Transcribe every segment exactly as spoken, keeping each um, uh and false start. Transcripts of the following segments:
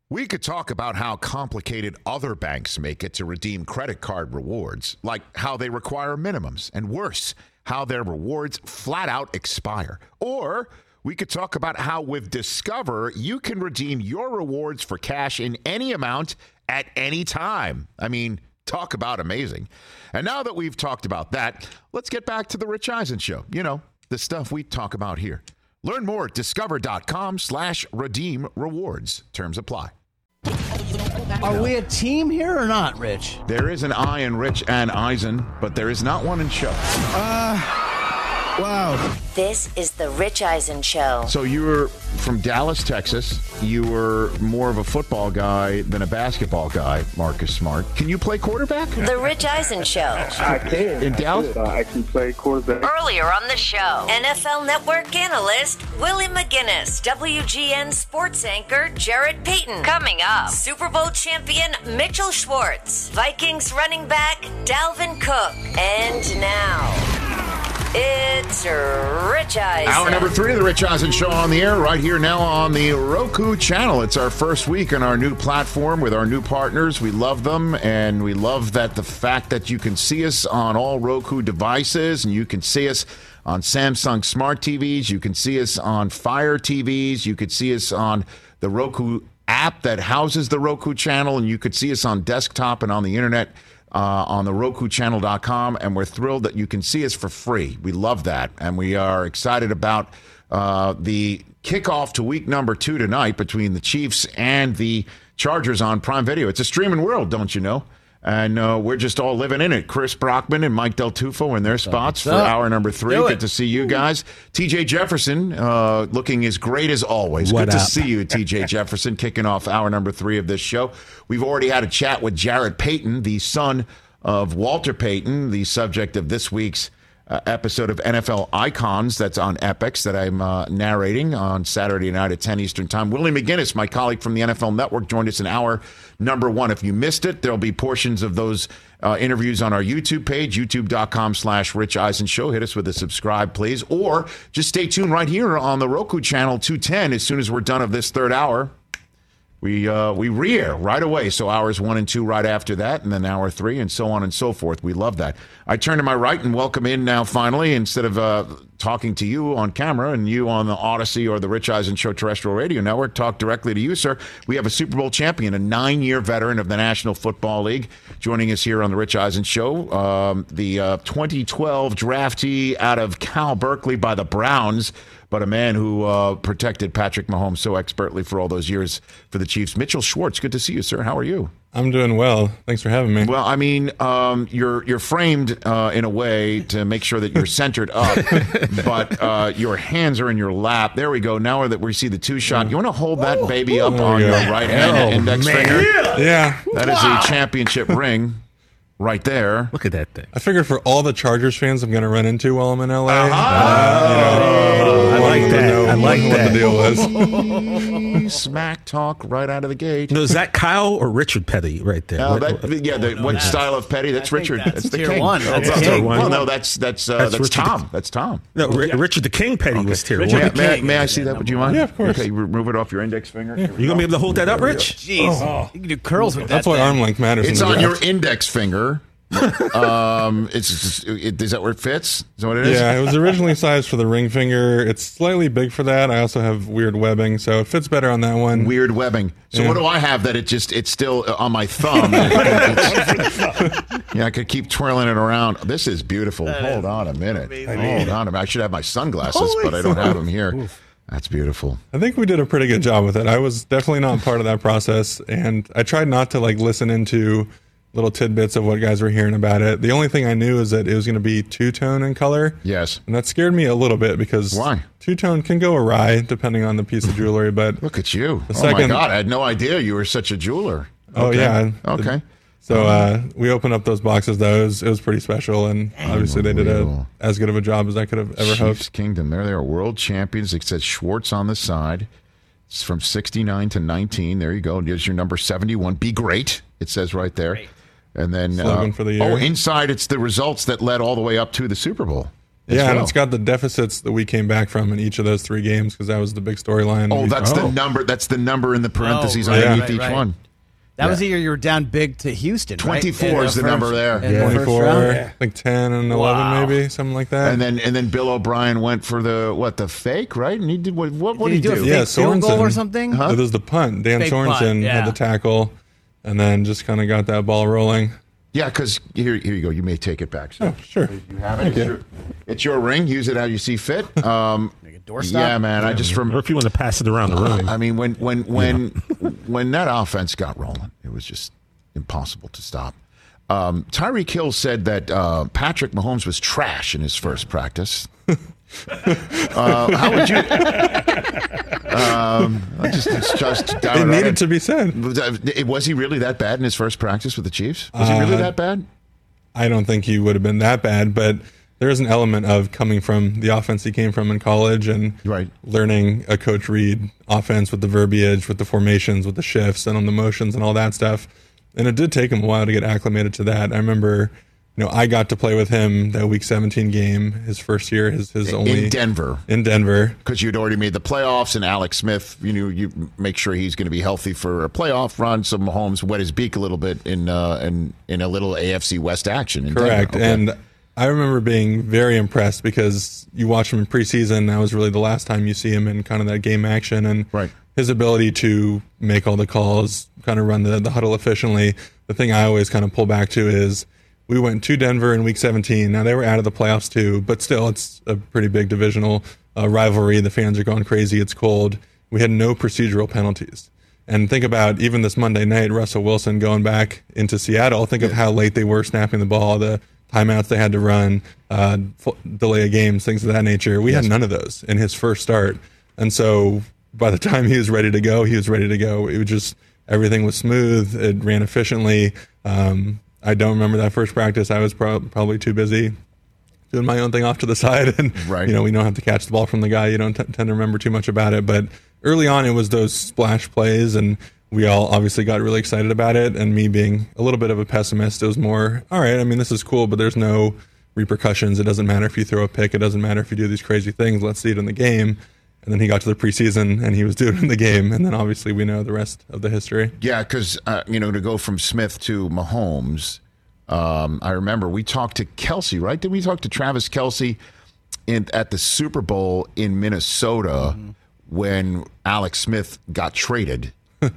We could talk about how complicated other banks make it to redeem credit card rewards, like how they require minimums, and worse, how their rewards flat out expire. Or we could talk about how with Discover, you can redeem your rewards for cash in any amount at any time. I mean, talk about amazing. And now that we've talked about that, let's get back to the Rich Eisen Show. You know, the stuff we talk about here. Learn more at discover.com slash redeem rewards. Terms apply. Are we a team here or not, Rich? There is an I in Rich and Eisen, but there is not one in Show. Uh, wow. This is the Rich Eisen Show. So you were from Dallas, Texas. You were more of a football guy than a basketball guy, Marcus Smart. Can you play quarterback? The Rich Eisen Show. I can. In Dallas? Uh, I can play quarterback. Earlier on the show, N F L Network analyst Willie McGinnis, W G N sports anchor Jarrett Payton. Coming up, Super Bowl champion Mitchell Schwartz, Vikings running back Dalvin Cook. And now, it's Rich Eisen. Hour number three of the Rich Eisen Show on the air right here now on the Roku channel. It's our first week on our new platform with our new partners. We love them, and we love that the fact that you can see us on all Roku devices, and you can see us on Samsung Smart T Vs. You can see us on Fire T Vs. You could see us on the Roku app that houses the Roku channel, and you could see us on desktop and on the internet. Uh, on the Roku channel dot com, and we're thrilled that you can see us for free. We love that, and we are excited about uh, the kickoff to week number two tonight between the Chiefs and the Chargers on Prime Video. It's a streaming world, don't you know? And uh, we're just all living in it. Chris Brockman and Mike Del Tufo in their spots for hour number three. Do Good it. to see you guys. T J Jefferson uh, looking as great as always. What Good to up? see you, T J Jefferson, kicking off hour number three of this show. We've already had a chat with Jarrett Payton, the son of Walter Payton, the subject of this week's uh, episode of N F L Icons that's on Epix that I'm uh, narrating on Saturday night at ten Eastern Time. Willie McGinnis, my colleague from the N F L Network, joined us in hour number one. If you missed it, there'll be portions of those uh, interviews on our YouTube page, youtube.com slash Rich Eisen Show. Hit us with a subscribe, please. Or just stay tuned right here on the Roku channel two ten. As soon as we're done of this third hour, we uh, we re-air right away. So hours one and two right after that, and then hour three, and so on and so forth. We love that. I turn to my right and welcome in now, finally, instead of uh, talking to you on camera and you on the Odyssey or the Rich Eisen Show terrestrial radio network, talk directly to you, sir. We have a Super Bowl champion, a nine-year veteran of the National Football League, joining us here on the Rich Eisen Show. Um, the uh, twenty twelve draftee out of Cal Berkeley by the Browns, but a man who uh, protected Patrick Mahomes so expertly for all those years for the Chiefs. Mitchell Schwartz, good to see you, sir. How are you? I'm doing well. Thanks for having me. Well, I mean, um, you're you're framed uh, in a way to make sure that you're centered up, but uh, your hands are in your lap. There we go. Now that we see the two shot, you want to hold that baby up on your right hand and index finger? Yeah. That is a championship ring right there. Look at that thing. I figured for all the Chargers fans I'm going to run into while I'm in L A, Uh-huh. uh, you know, I like that. know I like what that. the deal was. Smack talk right out of the gate. No, is that Kyle or Richard Petty right there? No, What- that, yeah, the, what style of petty? That's think Richard. that's That's, the tier king. one. That's Well, king. well, no, that's that's uh, That's that's, Richard Tom. That's Tom. no, Ri- Richard the King Petty was tier Richard one. the May, I- King may I is see the that? Would you mind? Yeah, of course. Okay, remove it off your index finger. You gonna be able to hold that up, Rich? Jeez. You can do curls with that That's why thing. arm length matters. It's in the on your draft. index finger. um, it's just, it, is that where it fits? Is that what it is? Yeah, it was originally sized for the ring finger. It's slightly big for that. I also have weird webbing, so it fits better on that one. Weird webbing. So Yeah. what do I have that it just it's still on my thumb? It's- yeah, I could keep twirling it around. This is beautiful. Hold on a minute. Hold on a minute. I should have my sunglasses, but I don't have them here. That's beautiful. I think we did a pretty good job with it. I was definitely not part of that process, and I tried not to like listen into little tidbits of what guys were hearing about it. The only thing I knew is that it was going to be two-tone in color. Yes. And that scared me a little bit because Why? two-tone can go awry depending on the piece of jewelry, but Look at you. The oh my second- God, I had no idea you were such a jeweler. oh Okay. yeah. Okay. So uh, we opened up those boxes though. It was, it was pretty special, and obviously they did a, Unbelievable. as good of a job as I could have ever Chiefs hoped. Kingdom. There they are, world champions. It says Schwartz on the side. It's from sixty-nine to nineteen. There you go. Here's your number seventy-one. Be great. It says right there. And then, Slogan uh, for the year. oh, inside it's the results that led all the way up to the Super Bowl. Yeah, well. and it's got the deficits that we came back from in each of those three games because that was the big storyline. Oh, We- that's the Oh. number. That's the number in the parentheses Oh, right, underneath right, each right. one. That was Yeah. the year you were down big to Houston. right? twenty-four In is the first- number there. in the first twenty-four, round? I think ten and eleven, Wow. maybe something like that. And then and then Bill O'Brien went for the what the fake, right? And he did what? What, what Did he did do he a do? fake Yeah, field goal or Sorensen. something? Huh? It was the punt. Dan Fake Sorensen punt, yeah. had the tackle, and then just kind of got that ball rolling. Yeah, because here here you go. You may take it back. So. Oh, sure. You have it. It's your, it's your ring. Use it how you see fit. Um, doorstop? yeah, man. I just Or from. if you want to pass it around the room. I mean, when when when when that offense got rolling, it was just impossible to stop. Um, Tyreek Hill said that uh, Patrick Mahomes was trash in his first practice. uh, how would you? um, I just it's just down It and needed out. to be said. Was, that- was he really that bad in his first practice with the Chiefs? Was he really Uh, that bad? I don't think he would have been that bad, but there is an element of coming from the offense he came from in college and Right. learning a Coach Reed offense with the verbiage, with the formations, with the shifts, and on the motions and all that stuff. And it did take him a while to get acclimated to that. I remember, you know, I got to play with him that Week seventeen game, his first year, his his only In Denver. in Denver. Because you'd already made the playoffs, and Alex Smith, you know, you make sure he's going to be healthy for a playoff run. So Mahomes wet his beak a little bit in uh, in in a little A F C West action. In Correct. Denver. Okay. And I remember being very impressed because you watch him in preseason. That was really the last time you see him in kind of that game action. And Right. his ability to make all the calls, kind of run the, the huddle efficiently. The thing I always kind of pull back to is we went to Denver in week seventeen. Now, they were out of the playoffs too, but still, it's a pretty big divisional uh, rivalry. The fans are going crazy. It's cold. We had no procedural penalties. And think about even this Monday night, Russell Wilson going back into Seattle. Think of how late they were snapping the ball, the timeouts they had to run, uh, f- delay of games, things of that nature. We had none of those in his first start. And so by the time he was ready to go, he was ready to go. It was just, everything was smooth. It ran efficiently. Um, I don't remember that first practice. I was pro- probably too busy doing my own thing off to the side. And, Right. you know, we don't have to catch the ball from the guy. You don't t- tend to remember too much about it. But early on, it was those splash plays, and we all obviously got really excited about it. And me being a little bit of a pessimist, it was more, all right, I mean, this is cool, but there's no repercussions. It doesn't matter if you throw a pick. It doesn't matter if you do these crazy things. Let's see it in the game. And then he got to the preseason, and he was doing it in the game. And then obviously we know the rest of the history. Yeah, because, uh, you know, to go from Smith to Mahomes, um, I remember we talked to Kelsey, right? Did we talk to Travis Kelsey in, at the Super Bowl in Minnesota Mm-hmm. when Alex Smith got traded?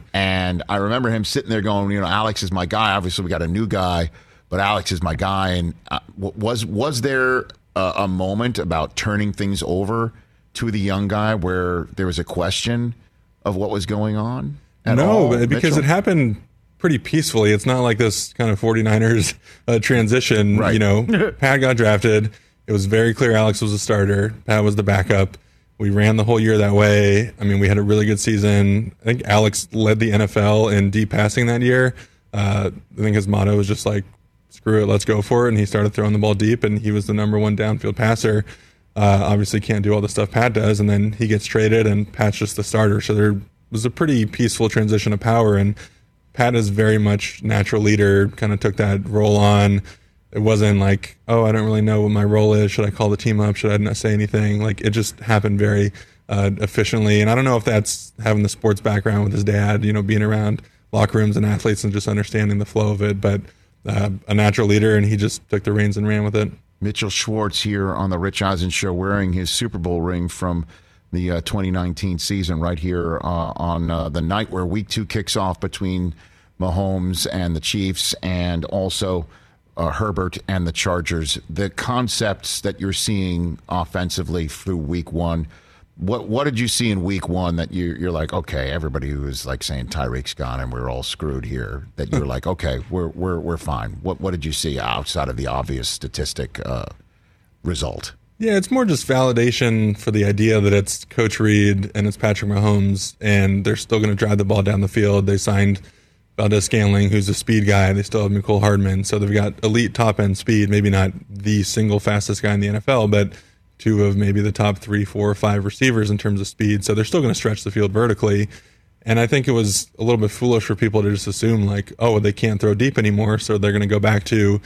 And I remember him sitting there going, you know, Alex is my guy. Obviously, we got a new guy, but Alex is my guy. And uh, w- was was there a, a moment about turning things over to the young guy where there was a question of what was going on? at No, all, but- because Mitchell? it happened pretty peacefully. It's not like this kind of 49ers uh, transition. Right. You know, Pat got drafted. It was very clear Alex was a starter. Pat was the backup. We ran the whole year that way. I mean, we had a really good season. I think Alex led the N F L in deep passing that year. Uh, I think his motto was just like, screw it, let's go for it. And he started throwing the ball deep, and he was the number one downfield passer. Uh, obviously can't do all the stuff Pat does, and then he gets traded, and Pat's just the starter. So there was a pretty peaceful transition of power, and Pat is very much natural leader, kind of took that role on. It wasn't like, oh, I don't really know what my role is. Should I call the team up? Should I not say anything? Like, it just happened very uh, efficiently. And I don't know if that's having the sports background with his dad, you know, being around locker rooms and athletes and just understanding the flow of it. But uh, a natural leader, and he just took the reins and ran with it. Mitchell Schwartz here on the Rich Eisen Show, wearing his Super Bowl ring from the uh, twenty nineteen season, right here uh, on uh, the night where Week Two kicks off between Mahomes and the Chiefs, and also uh, Herbert and the Chargers. The concepts that you're seeing offensively through Week One. What what did you see in Week One that you, you're like, okay, everybody who was like saying Tyreek's gone and we're all screwed here, that you're like, okay, we're we're we're fine. What what did you see outside of the obvious statistic uh, result? Yeah, it's more just validation for the idea that it's Coach Reed and it's Patrick Mahomes, and they're still going to drive the ball down the field. They signed Valdez-Scantling, who's a speed guy. They still have Mecole Hardman. So they've got elite top-end speed, maybe not the single fastest guy in the N F L, but two of maybe the top three, four, or five receivers in terms of speed. So they're still going to stretch the field vertically. And I think it was a little bit foolish for people to just assume, like, oh, they can't throw deep anymore, so they're going to go back to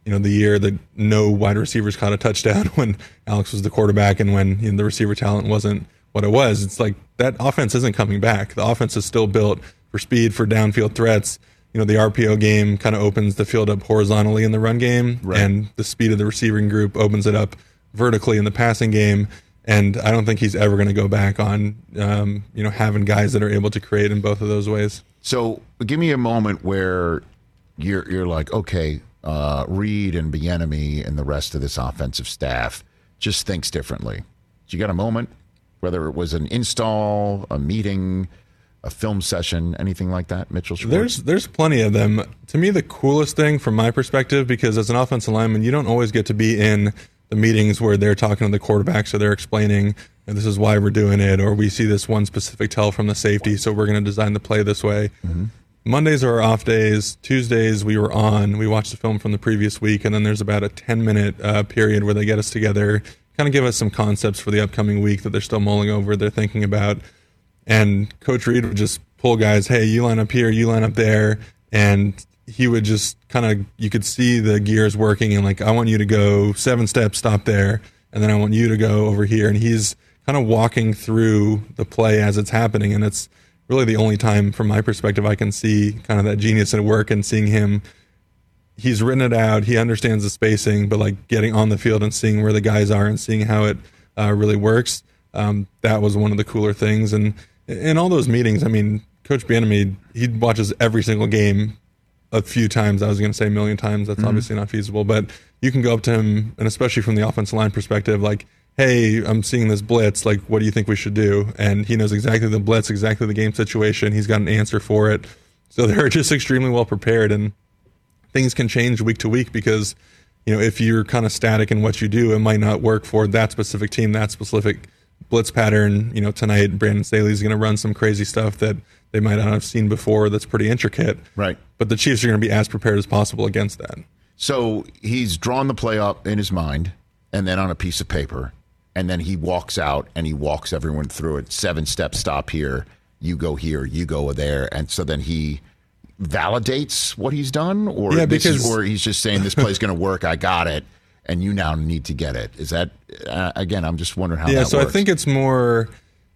you know, the year that no wide receivers caught a touchdown when Alex was the quarterback and when, you know, the receiver talent wasn't what it was. It's like that offense isn't coming back. The offense is still built for speed, for downfield threats. You know, the R P O game kind of opens the field up horizontally in the run game, right. and the speed of the receiving group opens it up vertically in the passing game. And I don't think he's ever going to go back on, um, you know, having guys that are able to create in both of those ways. So give me a moment where you're you're like, okay, uh, Reed and Bieniemy and the rest of this offensive staff just thinks differently. You got a moment, whether it was an install, a meeting, a film session, anything like that, Mitchell Schwartz? There's there's plenty of them. To me, the coolest thing from my perspective, because as an offensive lineman, you don't always get to be in the meetings where they're talking to the quarterback, so they're explaining, and this is why we're doing it, or we see this one specific tell from the safety, so we're going to design the play this way. Mm-hmm. Mondays are our off days. Tuesdays we were on. We watched the film from the previous week, and then there's about a ten-minute uh, period where they get us together, kind of give us some concepts for the upcoming week that they're still mulling over, they're thinking about. And Coach Reed would just pull guys, hey, you line up here, you line up there, and he would just kind of, you could see the gears working, and like, I want you to go seven steps, stop there, and then I want you to go over here. And he's kind of walking through the play as it's happening, and it's really the only time, from my perspective, I can see kind of that genius at work, and seeing him, he's written it out, he understands the spacing, but like getting on the field and seeing where the guys are and seeing how it uh, really works, um, that was one of the cooler things. And in all those meetings, I mean, Coach Bieniemy, he watches every single game a few times. I was going to say a million times. That's mm-hmm. obviously not feasible. But you can go up to him, and especially from the offensive line perspective, like, hey, I'm seeing this blitz. Like, what do you think we should do? And he knows exactly the blitz, exactly the game situation. He's got an answer for it. So they're just extremely well prepared. And things can change week to week because, you know, if you're kind of static in what you do, it might not work for that specific team, that specific blitz pattern. You know, tonight Brandon Staley is going to run some crazy stuff that they might not have seen before that's pretty intricate. Right. But the Chiefs are going to be as prepared as possible against that. So he's drawn the play up in his mind and then on a piece of paper, and then he walks out and he walks everyone through it. Seven steps, stop here, you go here, you go there. And so then he validates what he's done, or yeah, this because, is where he's just saying this play's going to work, I got it, and you now need to get it. Is that, uh, again, I'm just wondering how yeah, that so works. I think it's more,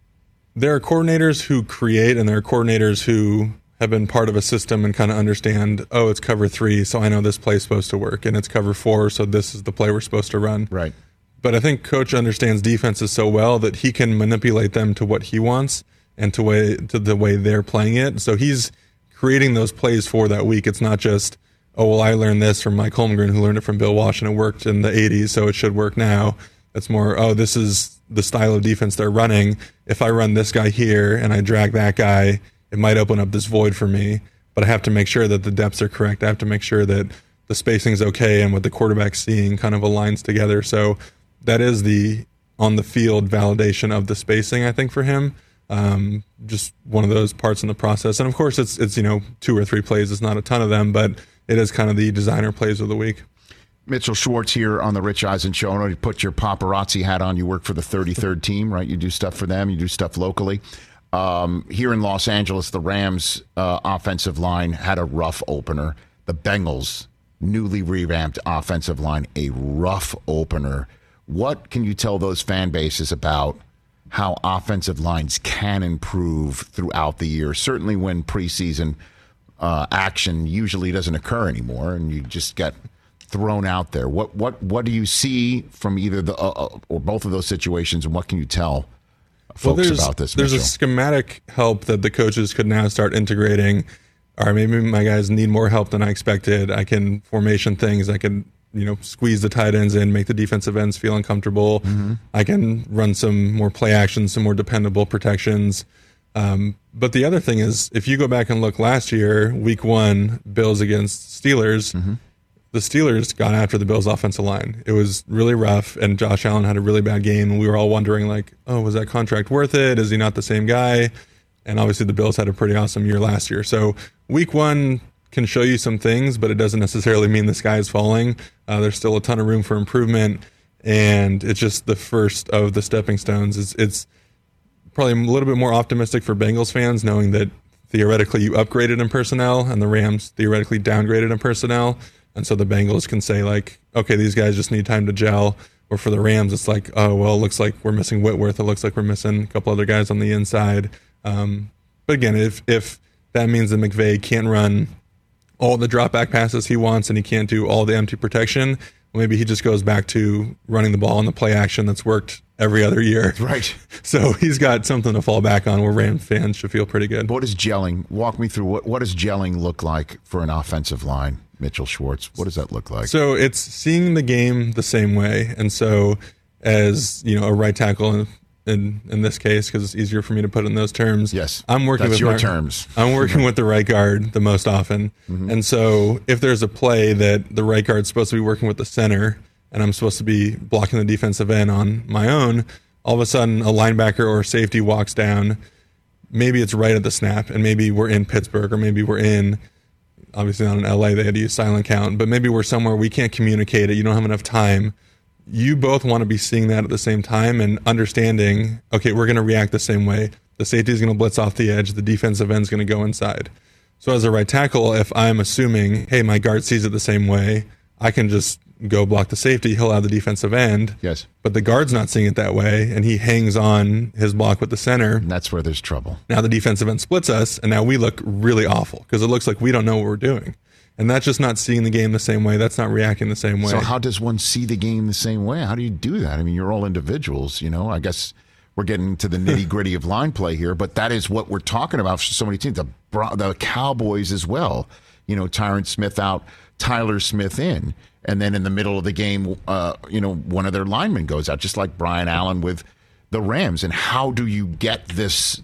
there are coordinators who create, and there are coordinators who have been part of a system and kind of understand, oh, it's cover three, so I know this play's supposed to work, and it's cover four, so this is the play we're supposed to run. Right. But I think Coach understands defenses so well that he can manipulate them to what he wants and to way to the way they're playing it. So he's creating those plays for that week. It's not just, oh, well, I learned this from Mike Holmgren, who learned it from Bill Walsh, and it worked in the eighties, so it should work now. It's more, oh, this is the style of defense they're running. If I run this guy here and I drag that guy, it might open up this void for me. But I have to make sure that the depths are correct. I have to make sure that the spacing's okay and what the quarterback's seeing kind of aligns together. So that is the on-the-field validation of the spacing, I think, for him. Um, just one of those parts in the process. And, of course, it's, it's you know, two or three plays. It's not a ton of them, but it is kind of the designer plays of the week. Mitchell Schwartz here on the Rich Eisen Show. I know you put your paparazzi hat on. You work for the thirty-third team, right? You do stuff for them. You do stuff locally. Um, here in Los Angeles, the Rams uh, offensive line had a rough opener. The Bengals, newly revamped offensive line, a rough opener. What can you tell those fan bases about how offensive lines can improve throughout the year? Certainly when preseason uh, action usually doesn't occur anymore and you just get thrown out there. What what what do you see from either the uh, or both of those situations, and what can you tell folks well, about this, There's Mitchell? a schematic help that the coaches could now start integrating. All right, maybe my guys need more help than I expected. I can formation things. I can, you know, squeeze the tight ends in, make the defensive ends feel uncomfortable. Mm-hmm. I can run some more play actions, some more dependable protections. Um, but the other thing is, if you go back and look last year, week one, Bills against Steelers, mm-hmm. the Steelers got after the Bills' offensive line. It was really rough, and Josh Allen had a really bad game, and we were all wondering, like, oh, was that contract worth it? Is he not the same guy? And obviously the Bills had a pretty awesome year last year. So week one can show you some things, but it doesn't necessarily mean the sky is falling. Uh, there's still a ton of room for improvement, and it's just the first of the stepping stones. It's, it's probably a little bit more optimistic for Bengals fans, knowing that theoretically you upgraded in personnel, and the Rams theoretically downgraded in personnel. And so the Bengals can say, like, okay, these guys just need time to gel. Or for the Rams, it's like, oh, well, it looks like we're missing Whitworth. It looks like we're missing a couple other guys on the inside. Um, but again, if if that means that McVay can't run all the drop back passes he wants and he can't do all the empty protection, maybe he just goes back to running the ball in the play action that's worked every other year. Right. So he's got something to fall back on where Rams fans should feel pretty good. What is gelling? Walk me through what, what does gelling look like for an offensive line, Mitchell Schwartz? What does that look like? So it's seeing the game the same way. And so as, you know, a right tackle in in, in this case, because it's easier for me to put it in those terms. Yes. I'm working that's with your my, terms. I'm working with the right guard the most often. Mm-hmm. And so if there's a play that the right guard's supposed to be working with the center and I'm supposed to be blocking the defensive end on my own, all of a sudden a linebacker or safety walks down. Maybe it's right at the snap, and maybe we're in Pittsburgh, or maybe we're in, obviously not in L A, they had to use silent count, but maybe we're somewhere we can't communicate it, you don't have enough time. You both want to be seeing that at the same time and understanding, okay, we're going to react the same way. The safety is going to blitz off the edge, the defensive end is going to go inside. So as a right tackle, if I'm assuming, hey, my guard sees it the same way, I can just go block the safety, he'll have the defensive end. Yes. But the guard's not seeing it that way, and he hangs on his block with the center. And that's where there's trouble. Now the defensive end splits us, and now we look really awful because it looks like we don't know what we're doing. And that's just not seeing the game the same way. That's not reacting the same way. So how does one see the game the same way? How do you do that? I mean, you're all individuals, you know. I guess we're getting to the nitty-gritty of line play here, but that is what we're talking about for so many teams. The, the Cowboys as well. You know, Tyron Smith out, Tyler Smith in. And then in the middle of the game, uh, you know, one of their linemen goes out, just like Brian Allen with the Rams. And how do you get this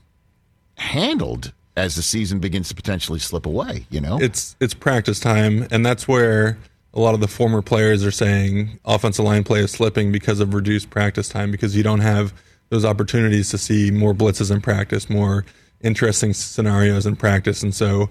handled as the season begins to potentially slip away, you know? It's it's practice time, and that's where a lot of the former players are saying offensive line play is slipping because of reduced practice time, because you don't have those opportunities to see more blitzes in practice, more interesting scenarios in practice. And so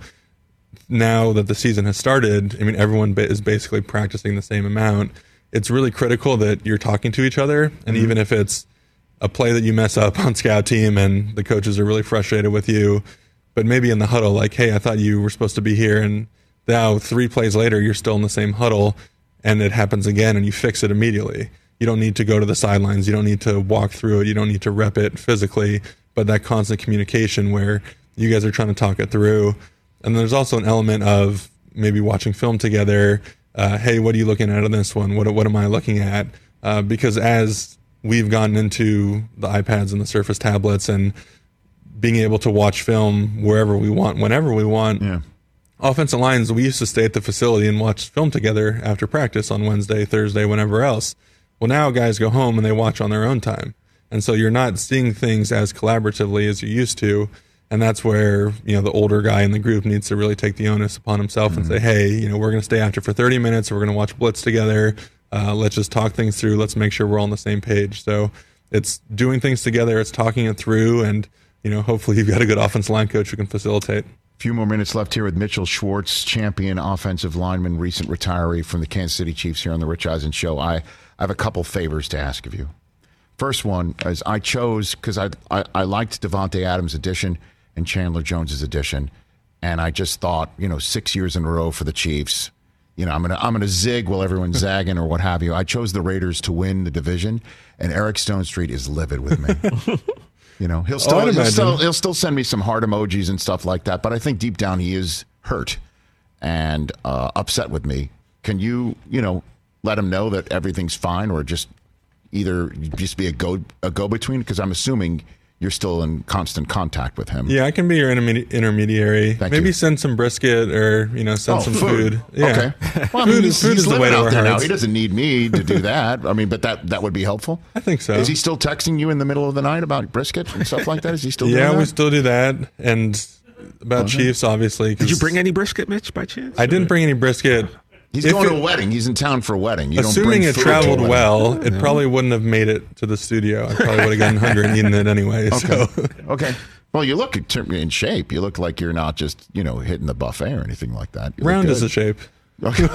now that the season has started, I mean, everyone is basically practicing the same amount. It's really critical that you're talking to each other, and mm-hmm. even if it's a play that you mess up on scout team and the coaches are really frustrated with you, but maybe in the huddle, like, hey, I thought you were supposed to be here, and now three plays later, you're still in the same huddle, and it happens again, and you fix it immediately. You don't need to go to the sidelines. You don't need to walk through it. You don't need to rep it physically, but that constant communication where you guys are trying to talk it through. And there's also an element of maybe watching film together. Uh, hey, what are you looking at on this one? What what am I looking at? Uh, because as we've gotten into the iPads and the Surface tablets and being able to watch film wherever we want, whenever we want, yeah. offensive lines, we used to stay at the facility and watch film together after practice on Wednesday, Thursday, whenever else. Well, now guys go home and they watch on their own time. And so you're not seeing things as collaboratively as you used to. And that's where, you know, the older guy in the group needs to really take the onus upon himself mm-hmm. and say, hey, you know, we're going to stay after for thirty minutes. We're going to watch Blitz together. Uh, let's just talk things through. Let's make sure we're all on the same page. So it's doing things together. It's talking it through. And, you know, hopefully you've got a good offensive line coach who can facilitate. A few more minutes left here with Mitchell Schwartz, champion offensive lineman, recent retiree from the Kansas City Chiefs here on the Rich Eisen Show. I, I have a couple favors to ask of you. First one is I chose, because I, I, I liked Devontae Adams' addition and Chandler Jones's addition, and I just thought, you know, six years in a row for the Chiefs, you know, I'm gonna I'm gonna zig while everyone's zagging or what have you. I chose the Raiders to win the division, and Eric Stonestreet is livid with me. You know, he'll still, oh, he'll still he'll still send me some heart emojis and stuff like that, but I think deep down he is hurt and uh, upset with me. Can you, you know, let him know that everything's fine, or just either just be a go a go between? Because I'm assuming you're still in constant contact with him. Yeah, I can be your intermedi- intermediary. Thank Maybe you. Send some brisket, or, you know, send oh, some food. food. Yeah. Okay. Well, I mean, food, he's, food he's is the way living to out our there now. hearts. He doesn't need me to do that. I mean, but that that would be helpful. I think so. Is he still texting you in the middle of the night about brisket and stuff like that? Is he still doing yeah, that? we still do that. And about Okay. Chiefs, obviously. Did you bring any brisket, Mitch, by chance? I didn't bring any brisket. He's If going it- to a wedding. He's in town for a wedding. You Assuming don't bring it food traveled to a wedding. well, it probably wouldn't have made it to the studio. I probably would have gotten hungry and eaten it anyway. Okay. So. Okay. Well, you look in shape. You look like you're not just, you know, hitting the buffet or anything like that. You look Round good. is a shape. Okay.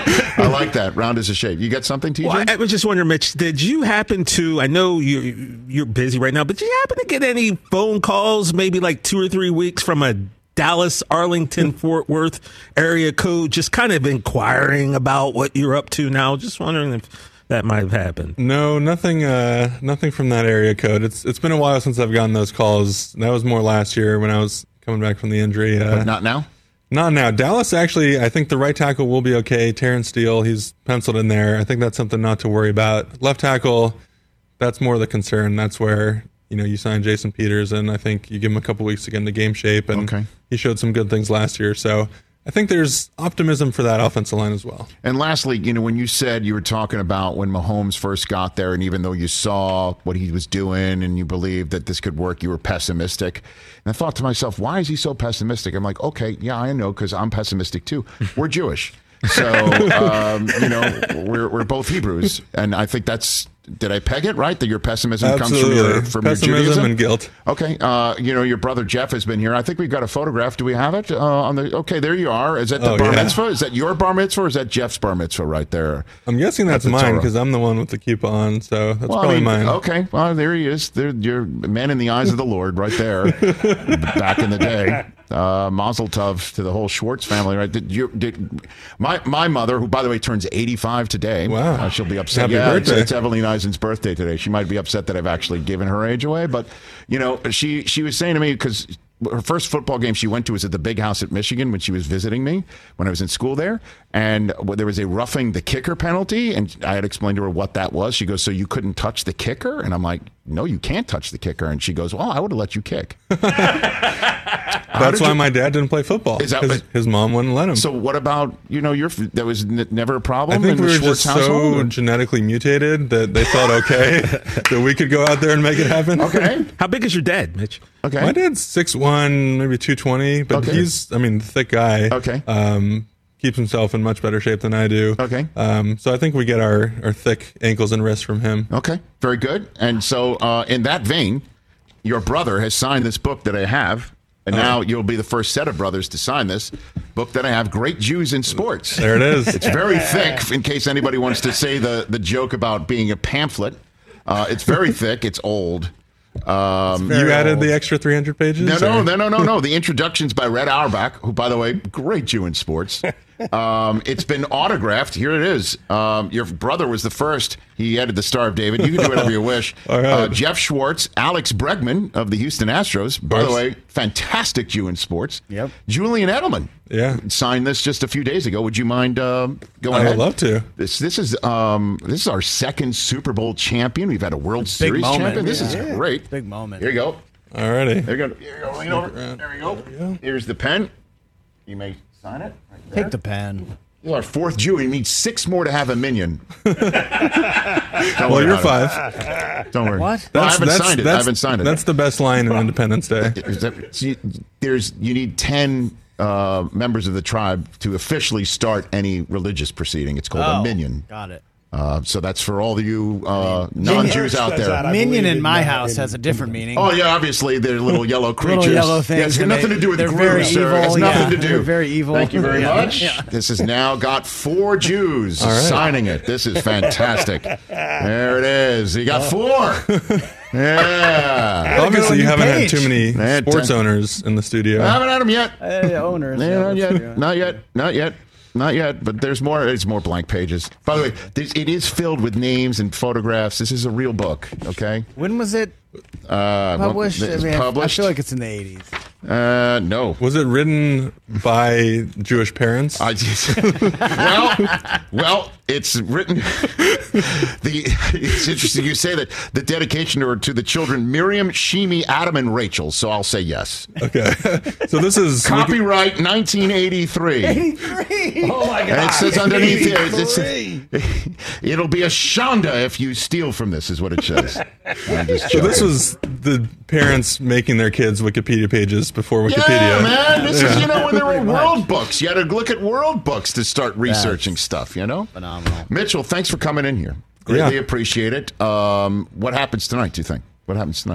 I like that. Round is a shape. You got something, T J? Well, I, I was just wondering, Mitch, did you happen to, I know you're, you're busy right now, but did you happen to get any phone calls maybe like two or three weeks from a Dallas, Arlington, Fort Worth area code, just kind of inquiring about what you're up to now. Just wondering if that might have happened. No, nothing. Uh, nothing from that area code. It's it's been a while since I've gotten those calls. That was more last year when I was coming back from the injury. Uh, But not now? Not now. Dallas, actually, I think the right tackle will be okay. Terrence Steele, he's penciled in there. I think that's something not to worry about. Left tackle, that's more the concern. That's where, you know, you sign Jason Peters, and I think you give him a couple weeks to get into game shape, and Okay. he showed some good things last year. So I think there's optimism for that offensive line as well. And lastly, you know, when you said you were talking about when Mahomes first got there, and even though you saw what he was doing and you believed that this could work, you were pessimistic. And I thought to myself, why is he so pessimistic? I'm like, okay, yeah, I know, because I'm pessimistic too. We're Jewish. So, um, you know, we're, we're both Hebrews. And I think that's, did I peg it right? That your pessimism Absolutely. comes from your, from Pessimism your Judaism? and guilt. Okay. Uh, you know, your brother Jeff has been here. I think we've got a photograph. Do we have it? Uh, on the Okay, there you are. Is that the Oh, bar yeah. mitzvah? Is that your bar mitzvah or is that Jeff's bar mitzvah right there? I'm guessing that's At the mine Torah. because I'm the one with the kippah on, so that's Well, probably I mean, mine. Okay, well, there he is. There, you're a man in the eyes of the Lord right there back in the day. Uh, Mazel tov to the whole Schwartz family, right? Did you, did, my my mother, who by the way turns eighty-five today, Wow. uh, she'll be upset. Happy yeah, it's, birthday. it's Evelyn Eisen's birthday today. She might be upset that I've actually given her age away, but you know, she she was saying to me because her first football game she went to was at the Big House at Michigan when she was visiting me when I was in school there, and there was a roughing the kicker penalty, and I had explained to her what that was. She goes, "So you couldn't touch the kicker?" And I'm like, "No, you can't touch the kicker." And she goes, "Well, I would have let you kick." That's why you- my dad didn't play football. Is that because what- his mom wouldn't let him. So what about, you know, your that was n- never a problem I think in we the were Schwartz just household? so or- genetically mutated that they thought, okay, that we could go out there and make it happen. Okay. How big is your dad, Mitch? Okay. My dad's six one, maybe two twenty, but Okay. he's, I mean, thick guy. Okay. Um, keeps himself in much better shape than I do. Okay. Um, so I think we get our, our thick ankles and wrists from him. Okay, very good. And so, uh, in that vein, your brother has signed this book that I have, and now you'll be the first set of brothers to sign this book that I have, Great Jews in Sports. There it is. It's very thick, in case anybody wants to say the, the joke about being a pamphlet. Uh, it's very thick. It's old. Um, You added the extra three hundred pages? No, no, or- no, no, no, no. The introduction's by Red Auerbach, who, by the way, great Jew in sports. Um, it's been autographed. Here it is. Um, your brother was the first. He added the Star of David. You can do whatever you wish. All right. uh, Jeff Schwartz, Alex Bregman of the Houston Astros. By the course. way, fantastic Jew in sports. Yep. Julian Edelman. Yeah. Signed this just a few days ago. Would you mind uh, going I would ahead? love to. This this is um this is our second Super Bowl champion. We've had a World Series moment. champion. This Yeah. is great. Big moment. Here you go. Alrighty. There you go. Here you go. Lean over. There we go. Here's the pen. You may sign it. Right there. Take the pen. You're our fourth Jew. You need six more to have a minion. Don't Well, worry you're about five. it. Don't worry. What? Well, I haven't signed it. I haven't signed it. That's the best line in Independence Day. Is that- see, there's you need ten uh, members of the tribe to officially start any religious proceeding. It's called Oh, a minion. got it. Uh, so that's for all of you uh, non-Jews out there. I Minion believe in in my that house in- has a different meaning. Oh yeah, obviously they're little yellow creatures. Little yellow things. Yeah, it's got and nothing they- to do with they're Gru, very sir. evil. It's nothing yeah, to do. They're very evil. Thank you very Yeah. much. Yeah. This has now got four Jews right. signing it. This is fantastic. There it is. You got four. Yeah. Obviously, you new haven't page. had too many Man, sports ten- owners in the studio. I haven't had them yet. Hey, owners. No, yeah, not that's yet. true. Not yet. Not yet. Not yet. But there's more. There's more blank pages. By the way, this, it is filled with names and photographs. This is a real book. Okay. When was it Uh, published? It's I, mean, I- published. I feel like it's in the eighties. uh, no. Was it written by Jewish parents? I well, well, it's written. the it's interesting you say that the dedication to, to the children Miriam, Shimi, Adam, and Rachel. So I'll say yes. Okay. So this is Copyright nineteen eighty-three. eighty-three. Oh my God! And it says underneath here, it's, eighty-three. it'll be a shanda if you steal from this, is what it says. I'm just So this joking. was the parents making their kids' Wikipedia pages before Wikipedia. Yeah, man. This is, you know, when there were world books. You had to look at world books to start researching stuff, you know? Phenomenal. Mitchell, thanks for coming in here. Greatly Yeah. appreciate it. Um, what happens tonight, do you think? What happens tonight?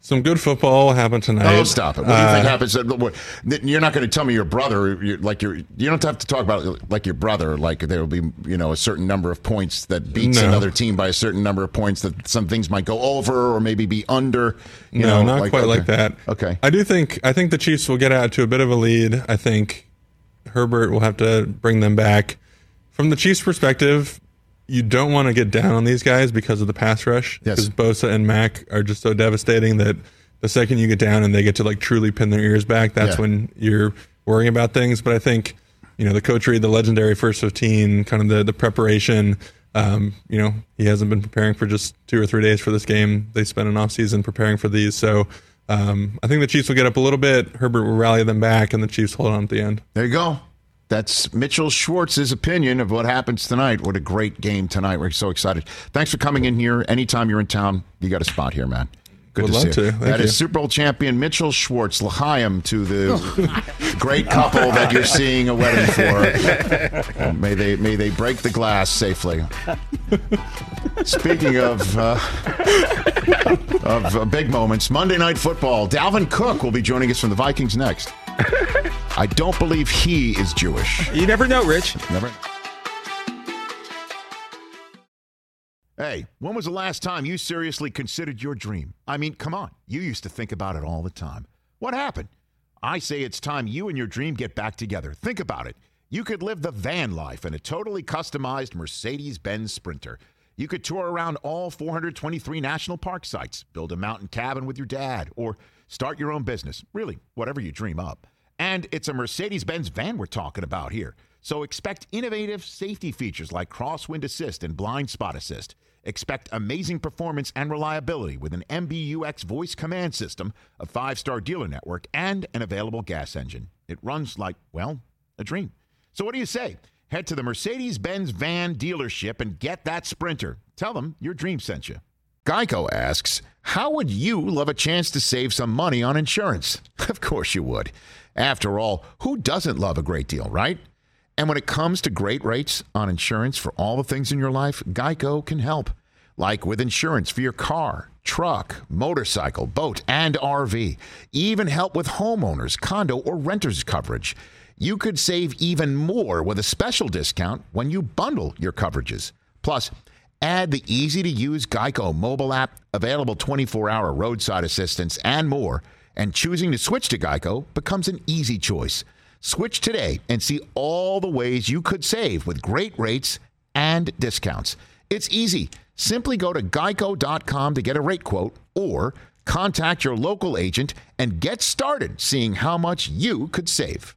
Some good football happened tonight. Oh, stop it! What do you Uh, think happens? You're not going to tell me your brother. You're, like you're, you don't have to talk about it like your brother. Like there will be, you know, a certain number of points that beats No. another team by a certain number of points. That some things might go over or maybe be under. You no, know, not like, quite okay. like that. Okay. I do think I think the Chiefs will get out to a bit of a lead. I think Herbert will have to bring them back. From the Chiefs' perspective, you don't want to get down on these guys because of the pass rush. Yes. Because Bosa and Mack are just so devastating that the second you get down and they get to like truly pin their ears back, that's Yeah. when you're worrying about things. But I think, you know, the coach Reid, the legendary first fifteen, kind of the, the preparation, um, you know, he hasn't been preparing for just two or three days for this game. They spent an offseason preparing for these. So um, I think the Chiefs will get up a little bit. Herbert will rally them back, and the Chiefs hold on at the end. There you go. That's Mitchell Schwartz's opinion of what happens tonight. What a great game tonight. We're so excited. Thanks for coming in here. Anytime you're in town, you got a spot here, man. Good Would to love see you. to. Thank That you. is Super Bowl champion Mitchell Schwartz. L'chaim to the great couple that you're seeing a wedding for. Well, may they may they break the glass safely. Speaking of uh, of uh, big moments, Monday Night Football. Dalvin Cook will be joining us from the Vikings next. I don't believe he is Jewish. You never know, Rich. Never. Hey, when was the last time you seriously considered your dream? I mean, come on. You used to think about it all the time. What happened? I say it's time you and your dream get back together. Think about it. You could live the van life in a totally customized Mercedes-Benz Sprinter. You could tour around all four hundred twenty-three national park sites, build a mountain cabin with your dad, or start your own business. Really, whatever you dream up. And it's a Mercedes-Benz van we're talking about here. So expect innovative safety features like crosswind assist and blind spot assist. Expect amazing performance and reliability with an M B U X voice command system, a five-star dealer network, and an available gas engine. It runs like, well, a dream. So what do you say? Head to the Mercedes-Benz van dealership and get that Sprinter. Tell them your dream sent you. Geico asks, how would you love a chance to save some money on insurance? Of course you would. After all, who doesn't love a great deal, right? And when it comes to great rates on insurance for all the things in your life, Geico can help. Like with insurance for your car, truck, motorcycle, boat, and R V. Even help with homeowners, condo, or renters coverage. You could save even more with a special discount when you bundle your coverages. Plus, add the easy-to-use Geico mobile app, available twenty-four hour roadside assistance, and more. And choosing to switch to Geico becomes an easy choice. Switch today and see all the ways you could save with great rates and discounts. It's easy. Simply go to geico dot com to get a rate quote or contact your local agent and get started seeing how much you could save.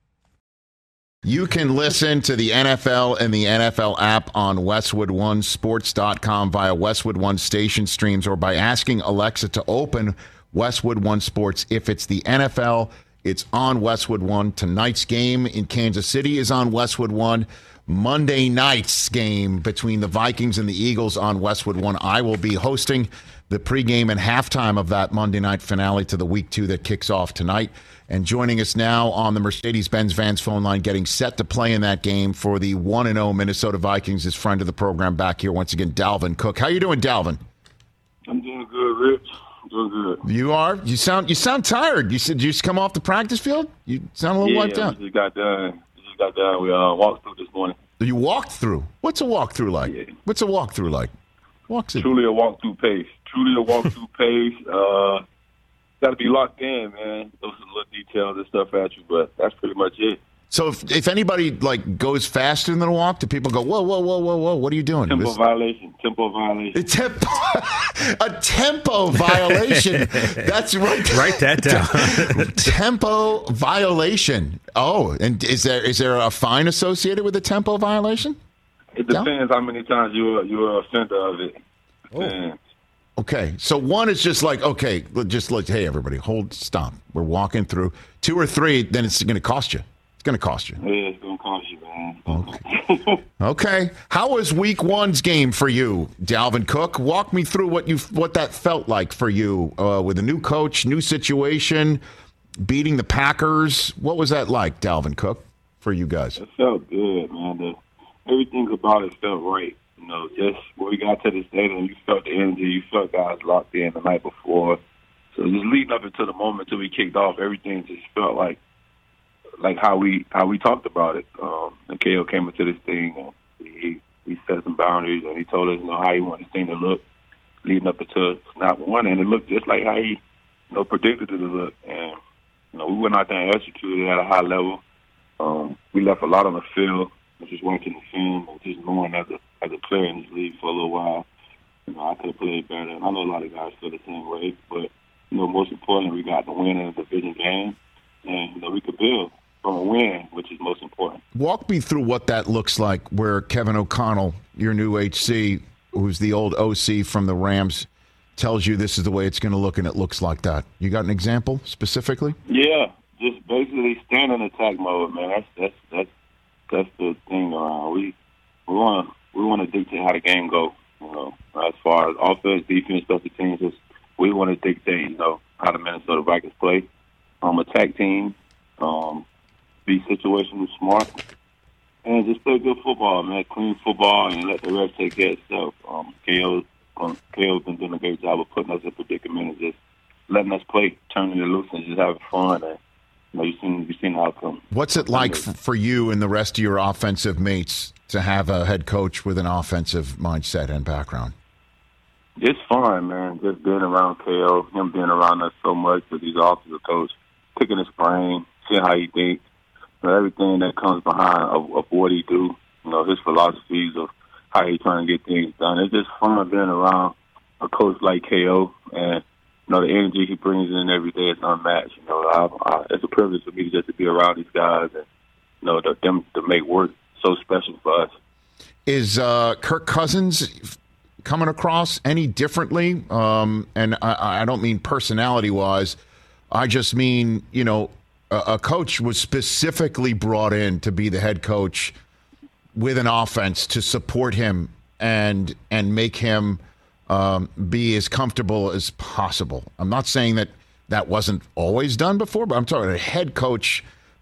You can listen to the N F L and the N F L app on Westwood One Sports dot com via Westwood One station streams or by asking Alexa to open Westwood One Sports. If it's the N F L, it's on Westwood One. Tonight's game in Kansas City is on Westwood One. Monday night's game between the Vikings and the Eagles on Westwood One. I will be hosting the pregame and halftime of that Monday night finale to the week two that kicks off tonight. And joining us now on the Mercedes-Benz Vans phone line, getting set to play in that game for the one and oh Minnesota Vikings, is friend of the program back here once again, Dalvin Cook. How you doing, Dalvin? I'm doing good, Rich. Doing good. You are? You sound you sound tired. You said you just come off the practice field? You sound a little yeah, wiped out. we just got done. We just got done. We uh, walked through this morning. You walked through. What's a walkthrough like? Yeah. What's a walkthrough like? Walks it. Truly a walk-through pace. Truly a walk-through pace. Uh, got to be locked in, man. Those are little details and stuff at you, but that's pretty much it. So if, if anybody like goes faster than a walk, do people go, whoa, whoa, whoa, whoa, whoa, what are you doing? Tempo This- violation. Tempo violation. A tempo, a tempo violation. That's right. Write that down. Tempo violation. Oh, and is there is there a fine associated with a tempo violation? It depends how many times you're you're a offender of it. Depends. Okay, so one is just like, okay, just like, hey, everybody, hold, stop. We're walking through. Two or three, then it's going to cost you. It's going to cost you. Yeah, it's gonna cost you, man. Okay. Okay. How was Week One's game for you, Dalvin Cook? Walk me through what you what that felt like for you uh, with a new coach, new situation, beating the Packers. What was that like, Dalvin Cook, for you guys? It felt good, man. The, everything about it felt right. You know, just when we got to the stadium, you felt the energy. You felt guys locked in the night before. So just leading up until the moment until we kicked off, everything just felt like like how we how we talked about it. Um, and K O came into this thing and he he set some boundaries and he told us, you know, how he wanted this thing to look leading up until snap one, and it looked just like how he, you know, predicted it to look. And you know, we went out there and executed at a high level. Um, we left a lot on the field, just watching the film and just knowing as a as a player in this league for a little while. You know, I could have played better, and I know a lot of guys feel the same way. But you know, most importantly, we got the win in a division game, and you know, we could build from a win, which is most important. Walk me through what that looks like, where Kevin O'Connell, your new H C, who's the old O C from the Rams, tells you this is the way it's going to look, and it looks like that. You got an example specifically? Yeah, just basically stand in attack mode, man. That's that's that's that's the thing around. We we want to we want to dictate how the game goes. You know, as far as offense, defense, special teams, just, we want to dictate, you know, how the Minnesota Vikings play. Um, attack team, um, be situational smart, and just play good football, man. Clean football, and let the rest take care of itself. Um, K O um, K O's been doing a great job of putting us in predicament and just letting us play, turning it loose, and just having fun. And you know, you've seen you've seen the outcome. What's it like f- for you and the rest of your offensive mates to have a head coach with an offensive mindset and background? It's fun, man. Just being around K O, him being around us so much with these offensive coach, picking his brain, seeing how he thinks, you know, everything that comes behind of, of what he do. You know, his philosophies of how he trying to get things done. It's just fun being around a coach like K O, and you know, the energy he brings in every day is unmatched. You know, I, I, it's a privilege for me just to be around these guys and you know, to, them to make work so special for us. Is uh, Kirk Cousins coming across any differently? Um, and I, I don't mean personality-wise. I just mean, you know, a, a coach was specifically brought in to be the head coach with an offense to support him and and make him um, be as comfortable as possible. I'm not saying that that wasn't always done before, but I'm talking a head coach,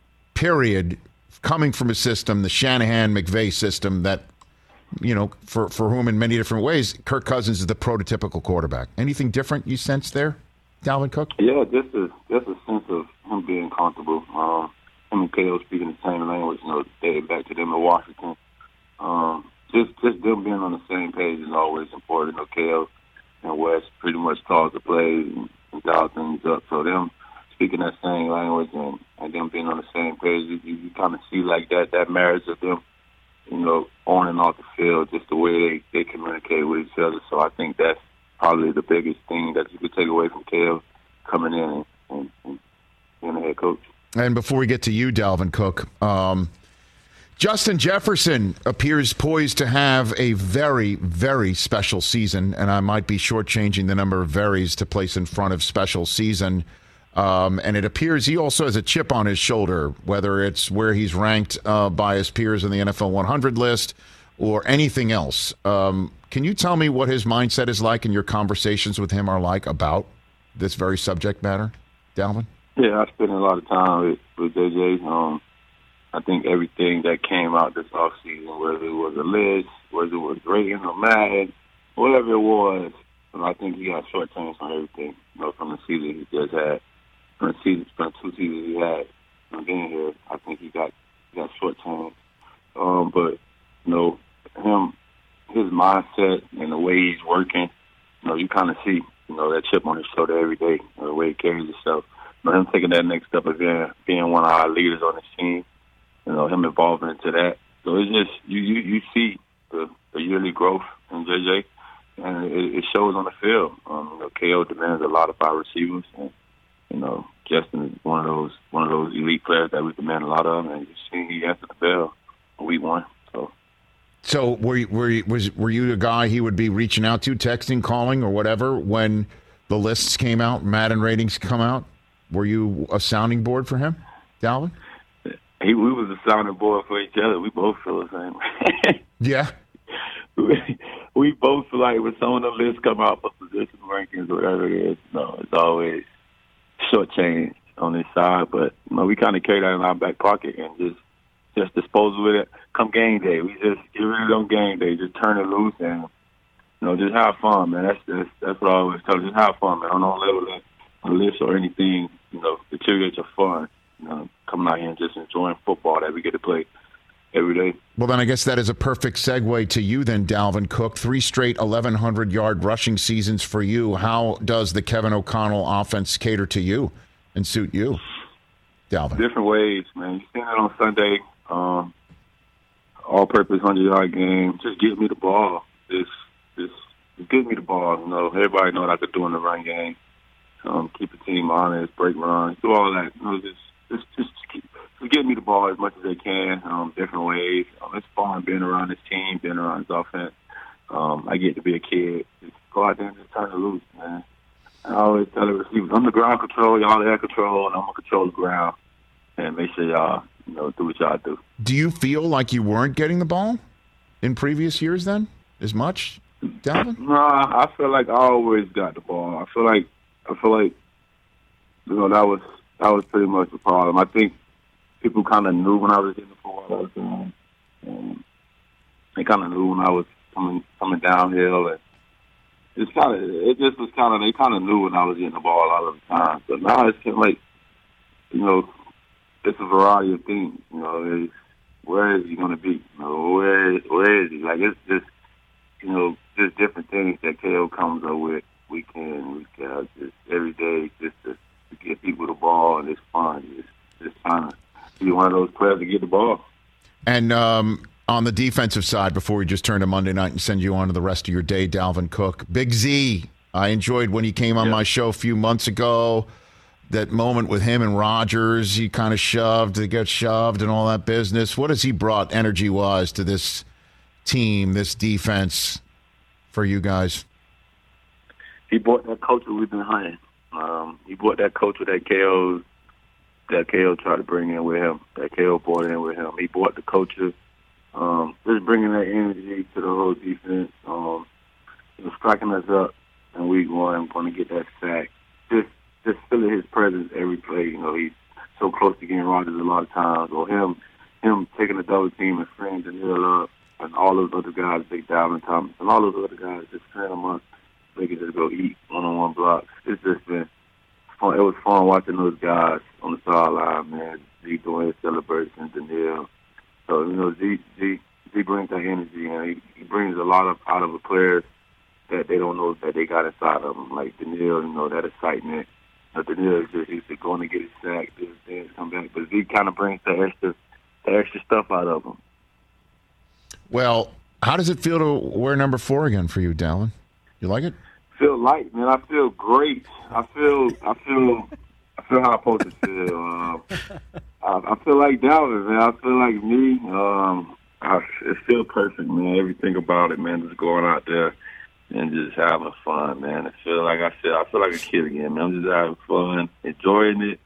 period, coming from a system, the Shanahan-McVay system that, you know, for, for whom in many different ways, Kirk Cousins is the prototypical quarterback. Anything different you sense there, Dalvin Cook? Yeah, just a, just a sense of him being comfortable. Um, him and K O speaking the same language, you know, dating back to them in Washington. Um, just just them being on the same page is always important. You know, K O and Wes pretty much calls the plays and, and dials things up. So them speaking that same language and, and them being on the same page, you, you, you kind of see like that, that marriage of them, you know, on and off the field, just the way they, they communicate with each other. So I think that's probably the biggest thing that you could take away from K O coming in and, and, and being the head coach. And before we get to you, Dalvin Cook, um, Justin Jefferson appears poised to have a very, very special season, and I might be shortchanging the number of verys to place in front of special season. Um, and it appears he also has a chip on his shoulder, whether it's where he's ranked uh, by his peers on the N F L one hundred list or anything else. Um, can you tell me what his mindset is like and your conversations with him are like about this very subject matter, Dalvin? Yeah, I spent a lot of time with, with J J. Um, I think everything that came out this offseason, whether it was a list, whether it was ratings or Madden, whatever it was, and I think he got short terms on everything, you know, from the season he just had. From the season, from two seasons he had from being here, I think he got he got short terms. Um, but you know, him, his mindset and the way he's working, you know, you kind of see, you know, that chip on his shoulder every day, you know, the way he carries himself. You know, him taking that next step of being being one of our leaders on this team, you know, him evolving into that. So it's just you you, you see the, the yearly growth in J J, and it, it shows on the field. Um, you know, K O demands a lot of our receivers, and you know, Justin is one of those one of those elite players that we demand a lot of, and you see he answered the bell week one. So, so were you, were you, was were you the guy he would be reaching out to, texting, calling, or whatever when the lists came out, Madden ratings come out? Were you a sounding board for him, Dalvin? He, we was a sounding board for each other. We both feel the same. Yeah. We, we both feel like when some of the lists come out for position rankings or whatever it is, no, it's always short change on this side. But you know, we kind of carry that in our back pocket and just just dispose of it come game day. We just get rid of it on game day. Just turn it loose and you know just have fun, man. That's that's, that's what I always tell you. Just have fun, man. I don't live with a list or anything, you know, deteriorate your fun. You know, coming out here and just enjoying football that we get to play every day. Well, then I guess that is a perfect segue to you then, Dalvin Cook. Three straight eleven hundred-yard rushing seasons for you. How does the Kevin O'Connell offense cater to you and suit you, Dalvin? Different ways, man. You seen it on Sunday, um, all-purpose hundred-yard game. Just give me the ball. Just, just, just give me the ball. You know, everybody know what I could do in the run game. Um, keep the team honest, break runs, do all that. You know, just, just, just keep. Just give me the ball as much as they can, um, different ways. Um, it's fun being around this team, being around this offense. Um, I get to be a kid. Just go out there and just turn it loose, man. I always tell the receivers, I'm the ground control, y'all air control, and I'm going to control the ground. And make sure y'all, you know, do what y'all do. Do you feel like you weren't getting the ball in previous years then, as much, Dalvin? Nah, I feel like I always got the ball. I feel like, I feel like, you know, that was, that was pretty much the problem. I think people kind of knew when I was getting the ball all the time. And they kind of knew when I was coming coming downhill. And it's kind of it just was kind of they kind of knew when I was getting the ball all of the time. But now it's kind of like, you know, it's a variety of things. You know, it's, where is he going to be? You know, where where is he? Like it's just you know just different things that K O comes up with week in week out, just every day, just to, to get people the ball, and it's fun. Just just trying to be one of those players to get the ball. And um, on the defensive side, before we just turn to Monday night and send you on to the rest of your day, Dalvin Cook, Big Z. I enjoyed when he came on yeah. my show a few months ago. That moment with him and Rodgers, he kind of shoved, they got shoved and all that business. What has he brought energy-wise to this team, this defense for you guys? He brought that culture we've been hunting. Um, he brought that culture that K O that K O tried to bring in with him, that K O brought in with him. He brought the culture, um, just bringing that energy to the whole defense. Um, he was striking us up in week one, going to get that sack. Just just feeling his presence every play. You know, he's so close to getting Rodgers a lot of times. Or him him taking the double team and freeing Daniel up, and all those other guys, Big Dalvin Thomas, and all those other guys, just freeing them up, they can just go eat one-on-one blocks. It's just been fun. It was fun watching those guys on the sideline, man. Z doing his celebrations, Daniel. So, you know, Z, Z, Z brings that energy, and he, he brings a lot of out of the players that they don't know that they got inside of them. Like Daniel, you know, that excitement. But Daniel is just used to going to get his sack, do his dance, come back. But Z kind of brings the extra, the extra stuff out of him. Well, how does it feel to wear number four again for you, Dalvin? You like it? Feel light, man. I feel great. I feel, I feel, I feel how I'm supposed to feel. Um, I, I feel like Dalvin, man. I feel like me. Um, I, it feels perfect, man. Everything about it, man. Just going out there and just having fun, man. I feel like I feel, I feel like a kid again, man. I'm just having fun, enjoying it,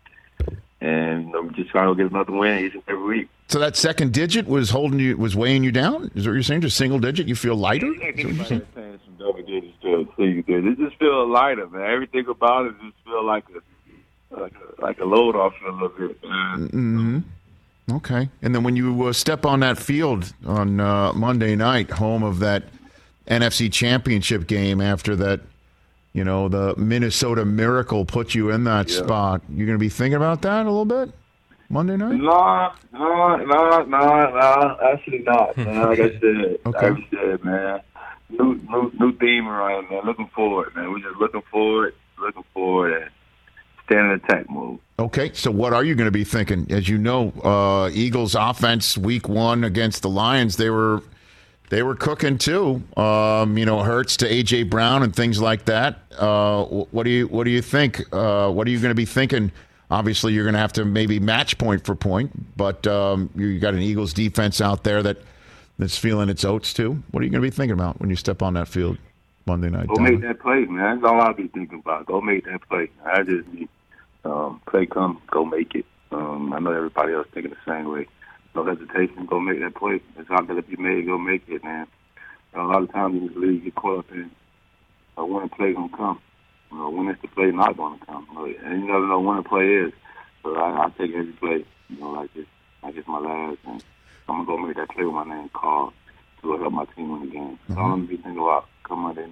and I'm just trying to get another win each and every week. So that second digit was holding you, was weighing you down? Is that what you're saying? Just single digit? You feel lighter? Is that what you're saying? Saying some double digits to single digits. It just feels lighter, man. Everything about it just feel like a like a, like a load off a little bit, man. Mm-hmm. Okay. And then when you uh, step on that field on uh, Monday night, home of that N F C Championship game, after that, you know, the Minnesota Miracle put you in that yeah. spot, you're going to be thinking about that a little bit Monday night? Nah, nah, nah, nah, nah. Actually not, man. Like I said, Okay. like I said, man. New, new, new theme around, man. Looking forward, man. We're just looking forward, looking forward, and staying in attack mode. Okay, so what are you going to be thinking? As you know, uh, Eagles offense week one against the Lions, they were they were cooking too. Um, you know, Hurts to A J Brown and things like that. Uh, what do you what do you think? Uh, what are you going to be thinking? Obviously, you're going to have to maybe match point for point, but um, you got an Eagles defense out there that that's feeling its oats too. What are you going to be thinking about when you step on that field Monday night? Go Dalvin? make that play, man. That's all I'll be thinking about. Go make that play. I just need um, play come, go make it. Um, I know everybody else thinking the same way. No hesitation, go make that play. It's out there to be made, go make it, man. A lot of times in this league, you get caught up in uh, when a play gonna come. You know, when is the play not gonna come? You know, and you never know when a play is. So I, I take every play, you know, like this, like it's my last, and I'm gonna go make that play with my name called to help my team win the game. So Mm-hmm. I'm gonna be thinking about come Monday night.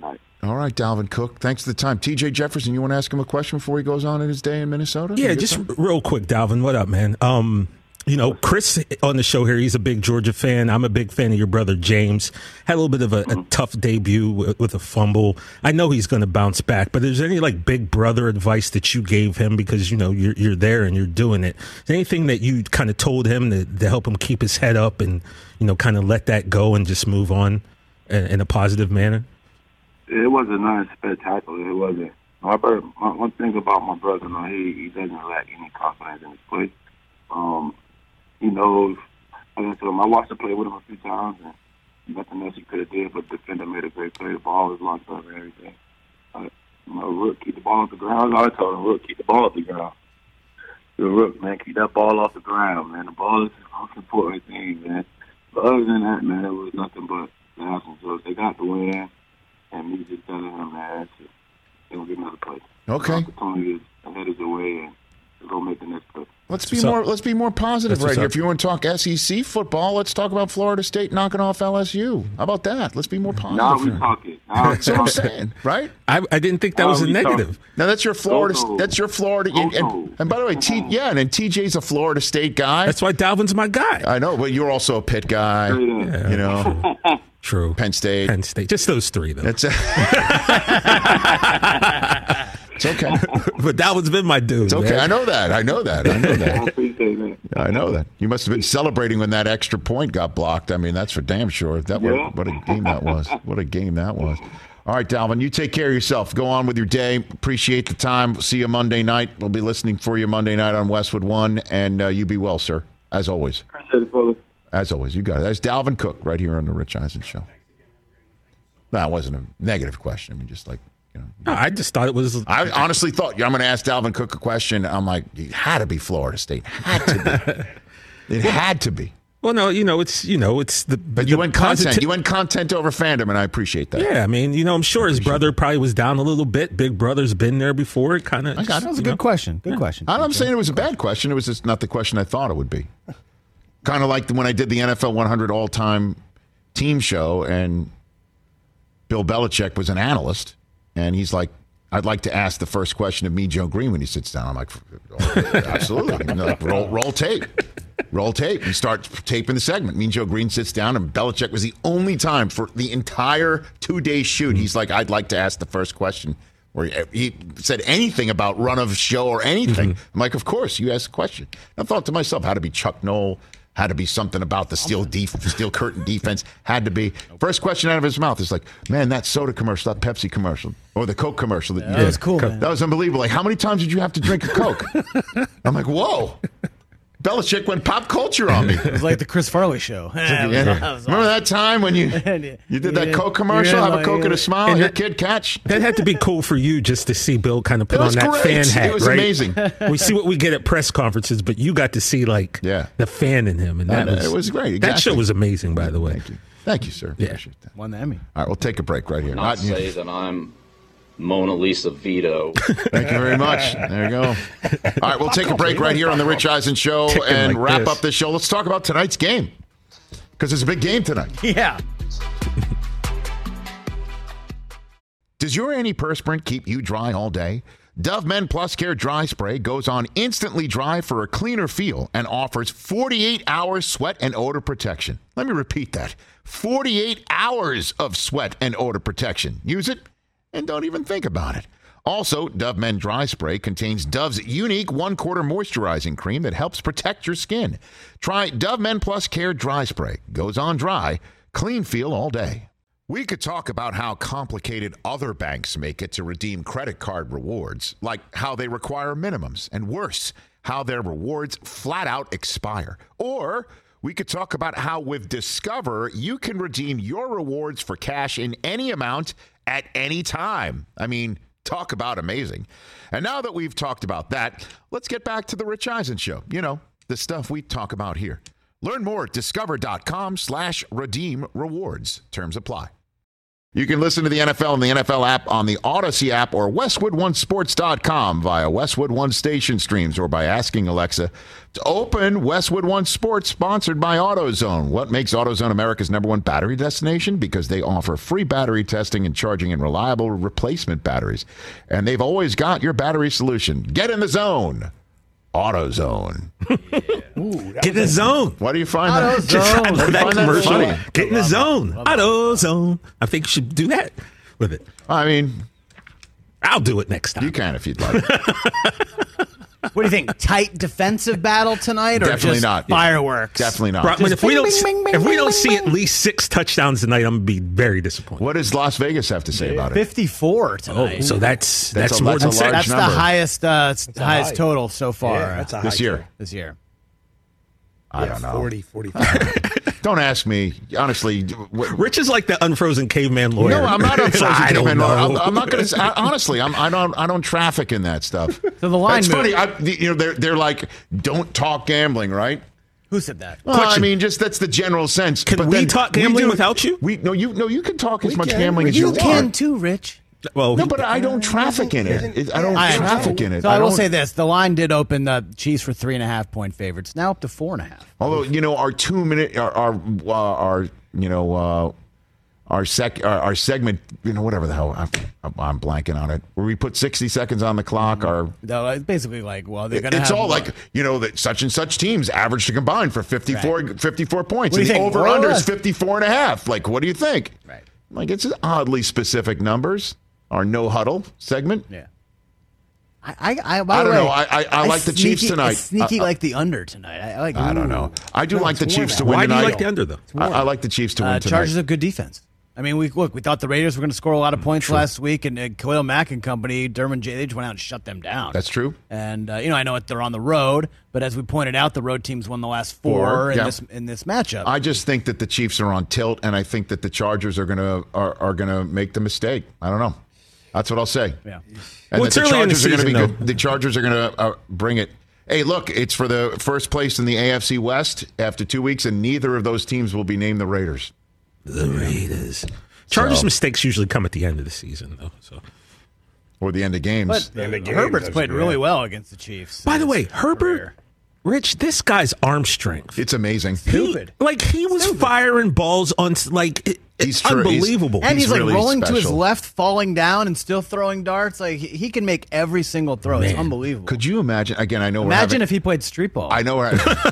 All right, Dalvin Cook. Thanks for the time. T J Jefferson, you want to ask him a question before he goes on in his day in Minnesota? Yeah, just time? real quick, Dalvin. What up, man? Um, you know, Chris on the show here, he's a big Georgia fan. I'm a big fan of your brother, James. Had a little bit of a, a tough debut with, with a fumble. I know he's going to bounce back, but is there any, like, big brother advice that you gave him because, you know, you're, you're there and you're doing it? Is there anything that you kind of told him to, to help him keep his head up and, you know, kind of let that go and just move on in, in a positive manner? It wasn't nothing spectacular. It wasn't. My brother, my, one thing about my brother, no, he, he doesn't lack any confidence in his play. Um, he knows. Like I said, I watched him play with him a few times, and nothing else he could have did, but the defender made a great play. The ball was locked up and everything. Uh, you know, Rook, keep the ball off the ground. I told him, Rook, keep the ball off the ground. Yo, Rook, man, keep that ball off the ground, man. The ball is the most important thing, man. But other than that, man, it was nothing but the awesome. So they got the win. And me just telling him, man, they will get another play. Okay. The opportunity is ahead of the way, and we'll go make the next play. Let's be more. Let's be more positive That's right here. up. If you want to talk S E C football, let's talk about Florida State knocking off L S U. How about that? Let's be more positive. Now we here. talking. Now That's what I'm saying, right? I, I didn't think that Now was a we negative. talking. Now that's your Florida. Also- That's your Florida. And, and, also- and by the way, T, yeah, and, and T J's a Florida State guy. That's why Dalvin's my guy. I know, but you're also a Pitt guy. Straight up. You know, True. Penn State. Penn State. Just those three, though. That's it's okay. But Dalvin's been my dude. It's okay. man. I know that. I know that. I know I that. appreciate that. I know that. You must have been celebrating when that extra point got blocked. I mean, that's for damn sure. That Yeah. what, what a game that was. What a game that was. All right, Dalvin, you take care of yourself. Go on with your day. Appreciate the time. See you Monday night. We'll be listening for you Monday night on Westwood One. And uh, you be well, sir, as always. Appreciate it, fellas. As always, you got it. That's Dalvin Cook right here on the Rich Eisen Show. That wasn't a negative question. I mean, just like, you know. No, I just thought it was. I honestly thought I'm going to ask Dalvin Cook a question. I'm like, it had to be Florida State. Had to be. It had to be. Well, no, you know, it's you know, it's the. But the you went content. posit- You went content over fandom, and I appreciate that. Yeah, I mean, you know, I'm sure his brother probably was down a little bit. Big brother's been there before. It kind of. I got it. That was a good question. Good question. I'm not saying it was a bad question. It was just not the question I thought it would be. Kind of like when I did the N F L one hundred all-time team show, and Bill Belichick was an analyst, and he's like, I'd like to ask the first question of me, Joe Green, when he sits down. I'm like, absolutely. And they're like, roll, roll tape. Roll tape. We start taping the segment. Me and Joe Green sits down, and Belichick was the only time for the entire two-day shoot. He's like, I'd like to ask the first question. Or he said anything about run of show or anything. Mm-hmm. I'm like, of course, you ask a question. I thought to myself, had to be Chuck Noll, had to be something about the steel def- steel curtain defense, had to be. First question out of his mouth is like, man, that soda commercial, that Pepsi commercial, or the Coke commercial. That, Yeah, that was cool, man. That was unbelievable. Like, how many times did you have to drink a Coke? I'm like, whoa. Belichick went pop culture on me. It was like the Chris Farley show. Yeah. That was Remember that time when you you did that Yeah. Coke commercial? Yeah, Have a like, Coke and yeah. a smile, And your that- kid catch. That had to be cool for you just to see Bill kind of put It on was that great. fan hat. It was right? amazing. We see what we get at press conferences, but you got to see like Yeah. the fan in him, and that And, uh, was it was great. That Exactly. show was amazing, by the way. Thank you. Thank you, sir. Yeah. Appreciate that. Won the Emmy. All right, we'll take a break right here. Not say that I'm Mona Lisa Vito. Thank you very much. There you go. All right, we'll take a break right here on the Rich Eisen Show Ticking and like wrap this. up this show. Let's talk about tonight's game because it's a big game tonight. Yeah. Does your antiperspirant keep you dry all day? Dove Men Plus Care Dry Spray goes on instantly dry for a cleaner feel and offers forty-eight hours sweat and odor protection. Let me repeat that. forty-eight hours of sweat and odor protection. Use it and don't even think about it. Also, Dove Men Dry Spray contains Dove's unique one-quarter moisturizing cream that helps protect your skin. Try Dove Men Plus Care Dry Spray. Goes on dry, clean feel all day. We could talk about how complicated other banks make it to redeem credit card rewards, like how they require minimums, and worse, how their rewards flat out expire. Or we could talk about how with Discover, you can redeem your rewards for cash in any amount at any time. I mean, talk about amazing. And now that we've talked about that, let's get back to the Rich Eisen Show. You know, the stuff we talk about here. Learn more at discover.com slash redeem rewards. Terms apply. You can listen to the N F L on the N F L app, on the Odyssey app, or Westwood One Sports dot com via Westwood One station streams, or by asking Alexa to open Westwood One Sports, sponsored by AutoZone. What makes AutoZone America's number one battery destination? Because they offer free battery testing and charging and reliable replacement batteries. And they've always got your battery solution. Get in the zone. AutoZone. Ooh, Get in the zone. Why do you find Auto that? Zone. Just I love that commercial. Funny? Get in the zone. AutoZone. I think you should do that with it. I mean, I'll do it next time. You can if you'd like. What do you think? Tight defensive battle tonight, or Definitely just not. fireworks? Definitely not. Brockman, if we bing, don't, bing, bing, bing, if we bing, don't bing, see bing. at least six touchdowns tonight, I'm gonna be very disappointed. What does Las Vegas have to say about it? fifty-four tonight. Oh, so that's That's that's, a- more that's than a six. large that's the number. highest, uh, it's the highest high. total so far Yeah, that's a This high year? total. this year. I Yeah, don't know. forty, forty-five. Don't ask me. Honestly, what, Rich is like the unfrozen caveman lawyer. no, I'm not unfrozen. I don't caveman. know. I'm, I'm not going to. Honestly, I'm, I don't. I don't traffic in that stuff. So the line It's moved. funny. I, the- you know, they're they're like, don't talk gambling, right? Who said that? Well, I Question. mean, just that's the general sense. Can But we then talk gambling do- without you? We no, you no, you can talk as We much can. gambling as You you, can want. too, Rich. Well, No, he- but I don't traffic in it. It- I don't I traffic in it. So I, will don't- say this: the line did open the Chiefs for three and a half point favorites. Now up to four and a half. Although, you know, our two minute, our, our, uh, our you know, uh, our sec, our, our segment, you know, whatever the hell, I'm, I'm blanking on it, where we put sixty seconds on the clock, or No, it's basically like, well, they're gonna. it's have all more. like, you know, that such and such teams average to combine for fifty-four, Right. fifty-four points. What do And you the think, over more or under is less? fifty-four and a half. Like, what do you think? Right. Like, it's oddly specific numbers. Our no huddle segment. Yeah. I, I, I, by I the don't way, know. I- I- I like the Chiefs sneaky- tonight. I sneaky I- I- like the under tonight. I, I like. I don't ooh. know. I do No, like the it's more Chiefs to now. win why do tonight. you like the under though? I, I like the Chiefs to win Uh, tonight. Chargers have good defense. I mean, we look. We thought the Raiders were going to score a lot of points last week, and uh, Khalil Mack and company, Derwin J, they just went out and shut them down. That's true. And uh, you know, I know they're on the road, but as we pointed out, the road teams won the last four, Four, in yeah. this in this matchup. I just think that the Chiefs are on tilt, and I think that the Chargers are gonna are, are gonna make the mistake. I don't know. That's what I'll say. yeah. And Well, that it's the early in the Chargers are gonna be season, good. though. The Chargers are gonna uh, bring it. Hey, look, it's for the first place in the A F C West after two weeks, and neither of those teams will be named the Raiders. The Raiders. Chargers So- mistakes usually come at the end of the season, though. So, Or the end of games. But Yeah, the game Herbert's does played great. really well against the Chiefs. by the in way, his Herbert, career. Rich, this guy's arm strength. it's amazing. Stupid. He, like he was firing balls on like it, He's it's true. He's- unbelievable. And he's, He's like really rolling to his special. left, falling down, and still throwing darts. Like he, he can make every single throw. It's Man. unbelievable. Could you imagine? Again, I know. we're Imagine having, if he played street ball. I know we're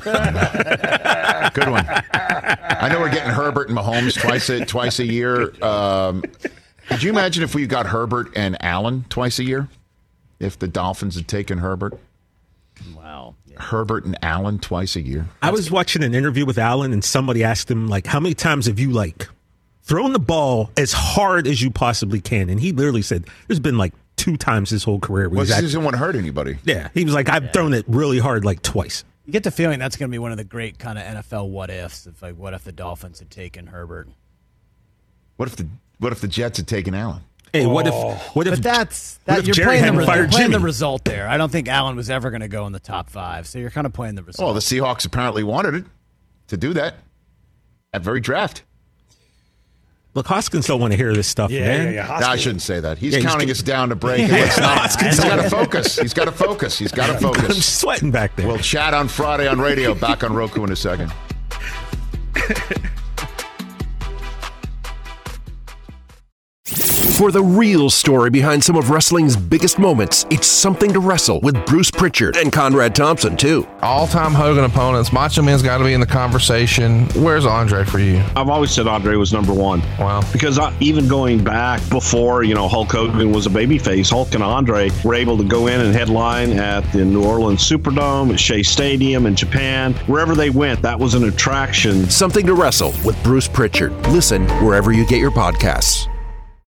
good one. I know we're getting Herbert and Mahomes twice a twice a year. Um, could you imagine if we got Herbert and Allen twice a year? If the Dolphins had taken Herbert, Wow. Yeah. Herbert and Allen twice a year. I was watching an interview with Allen, and somebody asked him like, "How many times have you like thrown the ball as hard as you possibly can?" And he literally said, "There's been like two times his whole career." Where Well, he's this actually, doesn't want to hurt anybody. yeah, he was like, "I've thrown it really hard like twice." You get the feeling that's going to be one of the great kind of N F L what ifs. If like, what if the Dolphins had taken Herbert? What if the What if the Jets had taken Allen? Hey, what if what if But that's what that if you're Jerry playing, the, hadn't re- fired you're playing the Jimmy? result there. I don't think Allen was ever going to go in the top five. So you're kind of playing the result. Well, the Seahawks apparently wanted it to do that at very draft. Look, Hoskins don't want to hear this stuff, Yeah, man. yeah, yeah. No, I Hoskins- shouldn't say that. He's Yeah, he's counting good. us down to break. And let's not, Hoskins he's got to don't- focus. He's got to focus. He's got to I'm focus. sweating back there. We'll chat on Friday on radio. Back on Roku in a second. For the real story behind some of wrestling's biggest moments, it's Something to Wrestle with Bruce Pritchard and Conrad Thompson, too. All-time Hogan opponents. Macho Man's got to be in the conversation. Where's Andre for you? I've always said Andre was number one. Wow. Because I, even going back before, you know, Hulk Hogan was a babyface, Hulk and Andre were able to go in and headline at the New Orleans Superdome, at Shea Stadium in Japan. Wherever they went, that was an attraction. Something to Wrestle with Bruce Pritchard. Listen wherever you get your podcasts.